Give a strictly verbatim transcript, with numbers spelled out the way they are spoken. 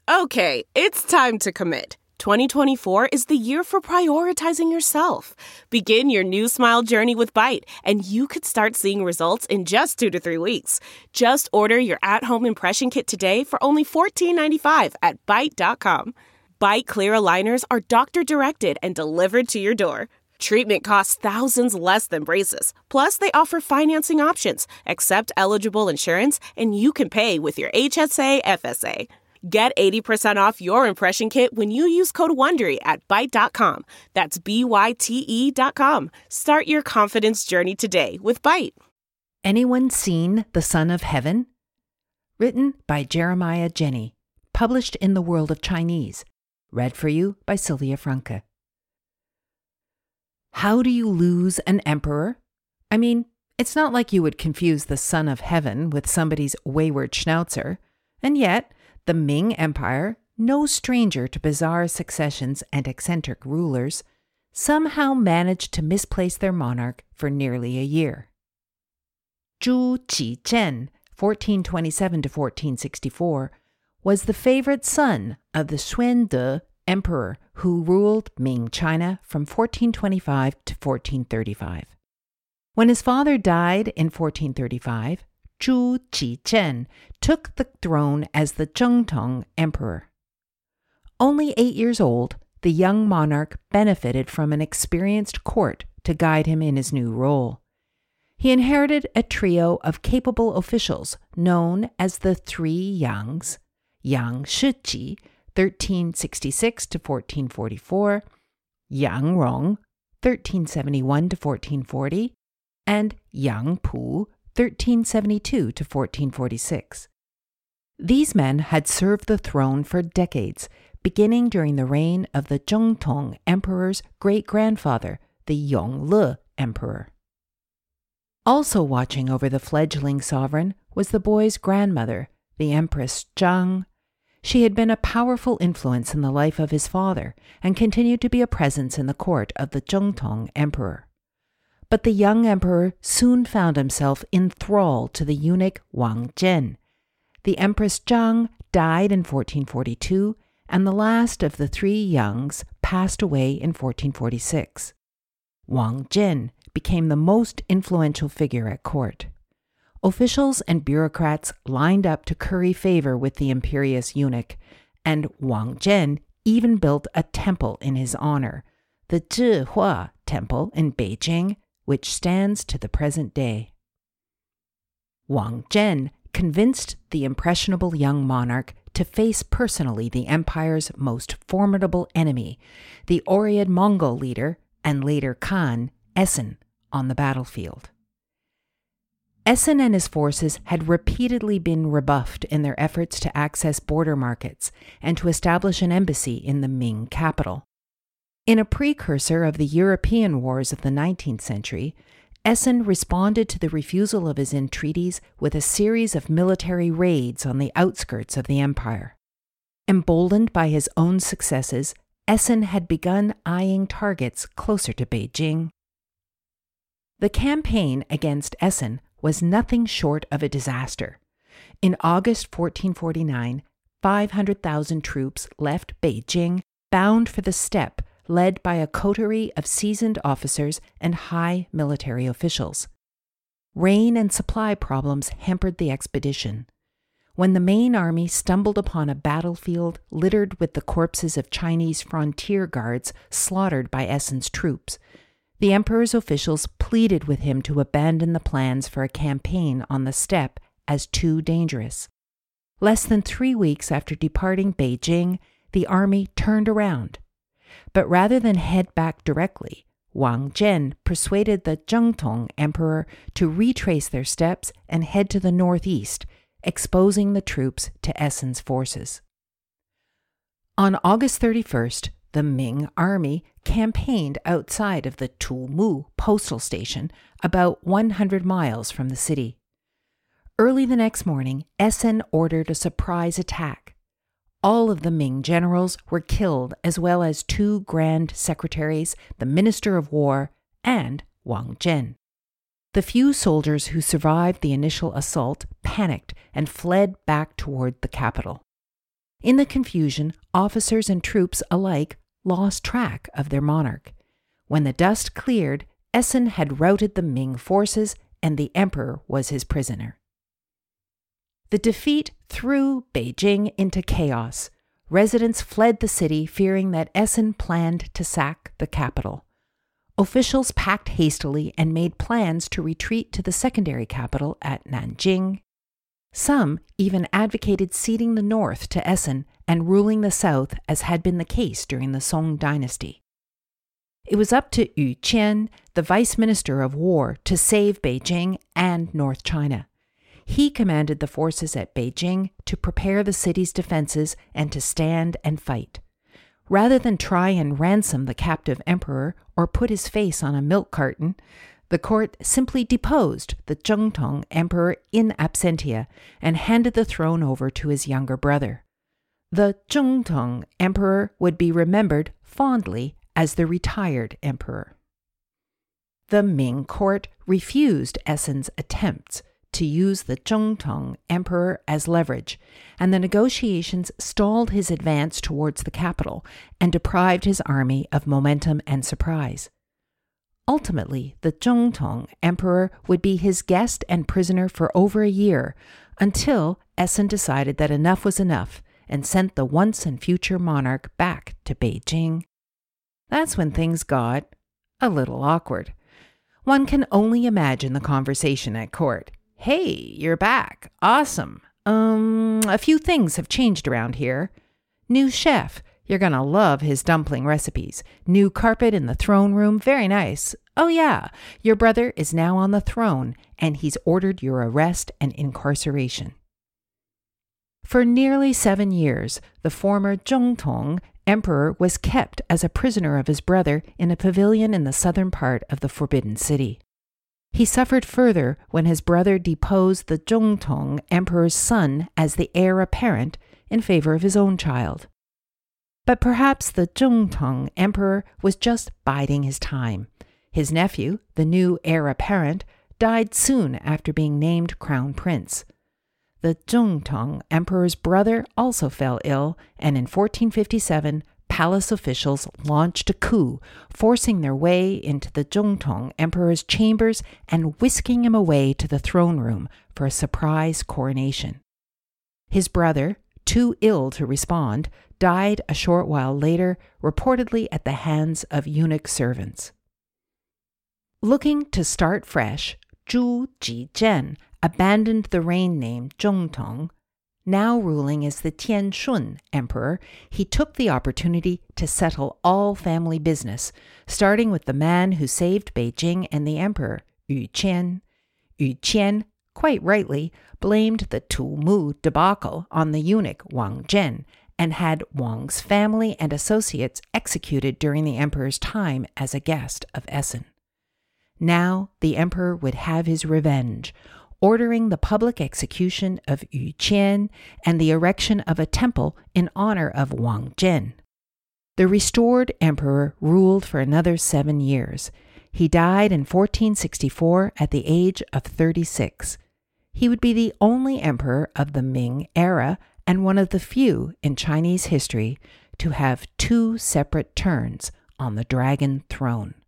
Okay, it's time to commit. twenty twenty-four is the year for prioritizing yourself. Begin your new smile journey with Byte, and you could start seeing results in just two to three weeks. Just order your at-home impression kit today for only fourteen ninety-five at byte dot com. Byte Clear aligners are doctor-directed and delivered to your door. Treatment costs thousands less than braces. Plus, they offer financing options, accept eligible insurance, and you can pay with your H S A F S A. Get eighty percent off your impression kit when you use code WONDERY at byte dot com. That's B Y T E dot com. Start your confidence journey today with Byte. Anyone seen The Son of Heaven? Written by Jeremiah Jenny. Published in The World of Chinese. Read for you by Sylvia Franke. How do you lose an emperor? I mean, it's not like you would confuse the Son of Heaven with somebody's wayward schnauzer. And yet, the Ming Empire, no stranger to bizarre successions and eccentric rulers, somehow managed to misplace their monarch for nearly a year. Zhu Qizhen, fourteen twenty-seven to fourteen sixty-four, was the favorite son of the Xuande emperor who ruled Ming China from fourteen twenty-five to fourteen thirty-five. When his father died in fourteen thirty-five, Zhu Qizhen took the throne as the Zhengtong emperor. Only eight years old, the young monarch benefited from an experienced court to guide him in his new role. He inherited a trio of capable officials known as the Three Yangs: Yang Shiqi, thirteen sixty-six to fourteen forty-four, Yang Rong, thirteen seventy-one to fourteen forty, and Yang Pu, thirteen seventy-two to fourteen forty-six. These men had served the throne for decades, beginning during the reign of the Zhengtong emperor's great-grandfather, the Yongle emperor. Also watching over the fledgling sovereign was the boy's grandmother, the Empress Zhang. She had been a powerful influence in the life of his father and continued to be a presence in the court of the Zhengtong emperor. But the young emperor soon found himself enthralled to the eunuch Wang Zhen. The Empress Zhang died in fourteen forty-two, and the last of the three Yangs passed away in fourteen forty-six. Wang Zhen became the most influential figure at court. Officials and bureaucrats lined up to curry favor with the imperious eunuch, and Wang Zhen even built a temple in his honor, the Zhihua Temple in Beijing, which stands to the present day. Wang Zhen convinced the impressionable young monarch to face personally the empire's most formidable enemy, the Oread Mongol leader and later Khan, Essen, on the battlefield. Essen and his forces had repeatedly been rebuffed in their efforts to access border markets and to establish an embassy in the Ming capital. In a precursor of the European wars of the nineteenth century, Essen responded to the refusal of his entreaties with a series of military raids on the outskirts of the empire. Emboldened by his own successes, Essen had begun eyeing targets closer to Beijing. The campaign against Essen was nothing short of a disaster. In August fourteen forty-nine, five hundred thousand troops left Beijing, bound for the steppe, led by a coterie of seasoned officers and high military officials. Rain and supply problems hampered the expedition. When the main army stumbled upon a battlefield littered with the corpses of Chinese frontier guards slaughtered by Essen's troops, the emperor's officials pleaded with him to abandon the plans for a campaign on the steppe as too dangerous. Less than three weeks after departing Beijing, the army turned around. But rather than head back directly, Wang Zhen persuaded the Zhengtong emperor to retrace their steps and head to the northeast, exposing the troops to Essen's forces. On August thirty-first, the Ming army campaigned outside of the Tumu postal station, about one hundred miles from the city. Early the next morning, Essen ordered a surprise attack. All of the Ming generals were killed, as well as two grand secretaries, the Minister of War, and Wang Zhen. The few soldiers who survived the initial assault panicked and fled back toward the capital. In the confusion, officers and troops alike lost track of their monarch. When the dust cleared, Essen had routed the Ming forces and the emperor was his prisoner. The defeat threw Beijing into chaos. Residents fled the city fearing that Essen planned to sack the capital. Officials packed hastily and made plans to retreat to the secondary capital at Nanjing. Some even advocated ceding the north to Essen and ruling the south as had been the case during the Song dynasty. It was up to Yu Qian, the vice minister of war, to save Beijing and North China. He commanded the forces at Beijing to prepare the city's defenses and to stand and fight. Rather than try and ransom the captive emperor or put his face on a milk carton, the court simply deposed the Zhengtong emperor in absentia and handed the throne over to his younger brother. The Zhengtong emperor would be remembered fondly as the retired emperor. The Ming court refused Essen's attempts to use the Zhengtong emperor as leverage, and the negotiations stalled his advance towards the capital and deprived his army of momentum and surprise. Ultimately, the Zhengtong emperor would be his guest and prisoner for over a year, until Essen decided that enough was enough and sent the once and future monarch back to Beijing. That's when things got a little awkward. One can only imagine the conversation at court. Hey, you're back. Awesome. Um, a few things have changed around here. New chef. You're gonna love his dumpling recipes. New carpet in the throne room. Very nice. Oh yeah, your brother is now on the throne and he's ordered your arrest and incarceration. For nearly seven years, the former Zhengtong emperor was kept as a prisoner of his brother in a pavilion in the southern part of the Forbidden City. He suffered further when his brother deposed the Zhengtong emperor's son as the heir apparent in favor of his own child. But perhaps the Zhengtong emperor was just biding his time. His nephew, the new heir apparent, died soon after being named crown prince. The Zhengtong emperor's brother also fell ill, and in fourteen fifty-seven, palace officials launched a coup, forcing their way into the Zhengtong emperor's chambers and whisking him away to the throne room for a surprise coronation. His brother, too ill to respond, died a short while later, reportedly at the hands of eunuch servants. Looking to start fresh, Zhu Jizhen abandoned the reign name Zhengtong. Now ruling as the Tianshun emperor, he took the opportunity to settle all family business, starting with the man who saved Beijing and the emperor, Yu Qian. Yu Qian, quite rightly, blamed the Tu Mu debacle on the eunuch Wang Zhen and had Wang's family and associates executed during the emperor's time as a guest of Essen. Now the emperor would have his revenge, ordering the public execution of Yu Qian and the erection of a temple in honor of Wang Zhen. The restored emperor ruled for another seven years. He died in fourteen sixty-four at the age of thirty-six. He would be the only emperor of the Ming era and one of the few in Chinese history to have two separate turns on the dragon throne.